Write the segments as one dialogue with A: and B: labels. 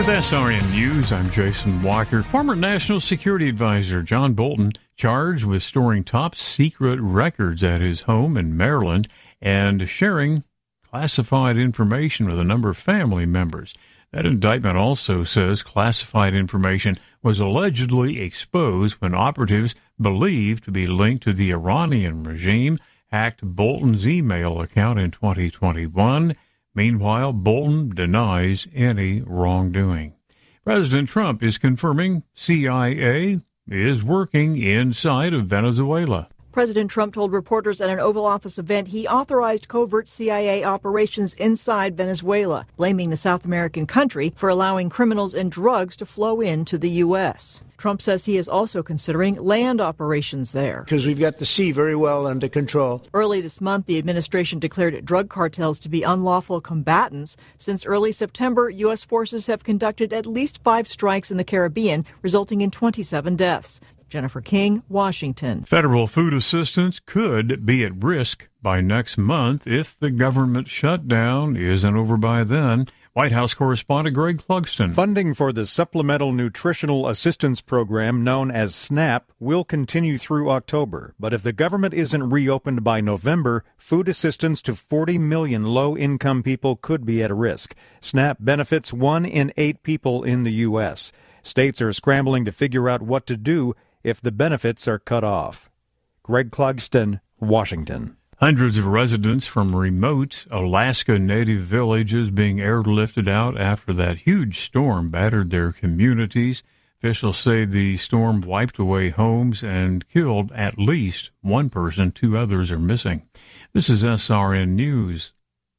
A: With SRN News, I'm Jason Walker. Former National Security Advisor John Bolton charged with storing top secret records at his home in Maryland and sharing classified information with a number of family members. That indictment also says classified information was allegedly exposed when operatives believed to be linked to the Iranian regime hacked Bolton's email account in 2021. Meanwhile, Bolton denies any wrongdoing. President Trump is confirming CIA is working inside of Venezuela.
B: President Trump told reporters at an Oval Office event he authorized covert CIA operations inside Venezuela, blaming the South American country for allowing criminals and drugs to flow into the U.S. Trump says he is also considering land operations there.
C: Because we've got the sea very well under control.
B: Early this month, the administration declared drug cartels to be unlawful combatants. Since early September, U.S. forces have conducted at least 5 strikes in the Caribbean, resulting in 27 deaths. Jennifer King, Washington.
A: Federal food assistance could be at risk by next month if the government shutdown isn't over by then. White House correspondent Greg Clugston.
D: Funding for the Supplemental Nutritional Assistance Program, known as SNAP, will continue through October. But if the government isn't reopened by November, food assistance to 40 million low-income people could be at risk. SNAP benefits 1 in 8 people in the U.S. States are scrambling to figure out what to do if the benefits are cut off. Greg Clugston, Washington.
A: Hundreds of residents from remote Alaska native villages being airlifted out after that huge storm battered their communities. Officials say the storm wiped away homes and killed at least one person. 2 others are missing. This is SRN News.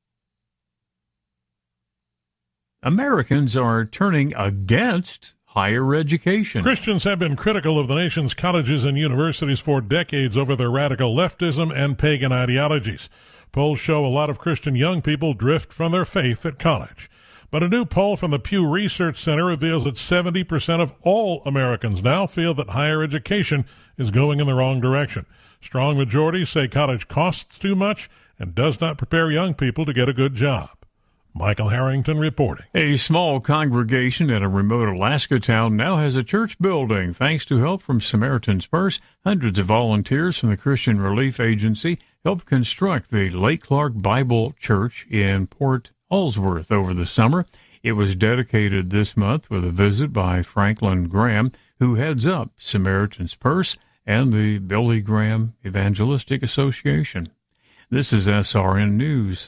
A: Americans are turning against higher education.
E: Christians have been critical of the nation's colleges and universities for decades over their radical leftism and pagan ideologies. Polls show a lot of Christian young people drift from their faith at college. But a new poll from the Pew Research Center reveals that 70% of all Americans now feel that higher education is going in the wrong direction. Strong majorities say college costs too much and does not prepare young people to get a good job. Michael Harrington reporting.
A: A small congregation in a remote Alaska town now has a church building. Thanks to help from Samaritan's Purse, hundreds of volunteers from the Christian Relief Agency helped construct the Lake Clark Bible Church in Port Allsworth over the summer. It was dedicated this month with a visit by Franklin Graham, who heads up Samaritan's Purse and the Billy Graham Evangelistic Association. This is SRN News.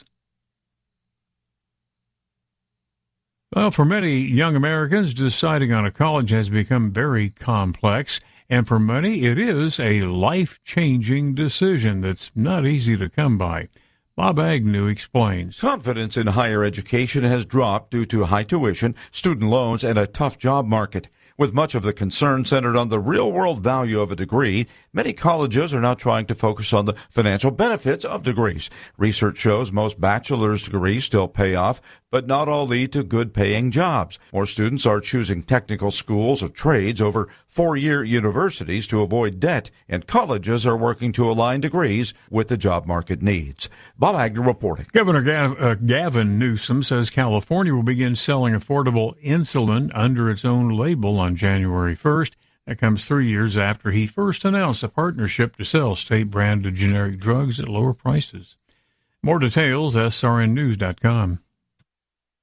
A: Well, for many young Americans, deciding on a college has become very complex, and for many, it is a life-changing decision that's not easy to come by. Bob Agnew explains.
F: Confidence in higher education has dropped due to high tuition, student loans, and a tough job market. With much of the concern centered on the real-world value of a degree, many colleges are now trying to focus on the financial benefits of degrees. Research shows most bachelor's degrees still pay off, but not all lead to good-paying jobs. More students are choosing technical schools or trades over 4-year universities to avoid debt, and colleges are working to align degrees with the job market needs. Bob Agnew reporting.
A: Governor Gavin Newsom says California will begin selling affordable insulin under its own label on January 1st. That comes 3 years after he first announced a partnership to sell state-branded generic drugs at lower prices. More details, srnnews.com.